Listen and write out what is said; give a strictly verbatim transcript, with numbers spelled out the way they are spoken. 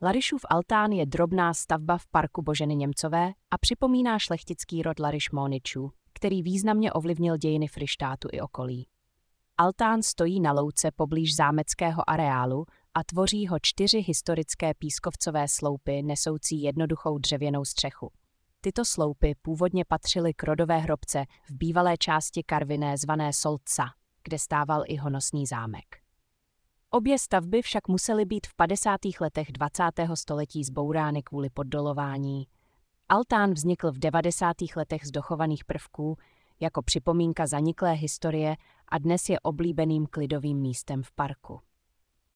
Laryšův altán je drobná stavba v parku Boženy Němcové a připomíná šlechtický rod Laryš-Móničů, který významně ovlivnil dějiny Fryštátu i okolí. Altán stojí na louce poblíž zámeckého areálu a tvoří ho čtyři historické pískovcové sloupy nesoucí jednoduchou dřevěnou střechu. Tyto sloupy původně patřily k rodové hrobce v bývalé části Karviné zvané Solca, kde stával i honosný zámek. Obě stavby však musely být v padesátých letech dvacátého století zbourány kvůli poddolování. Altán vznikl v devadesátých letech z dochovaných prvků jako připomínka zaniklé historie a dnes je oblíbeným klidovým místem v parku.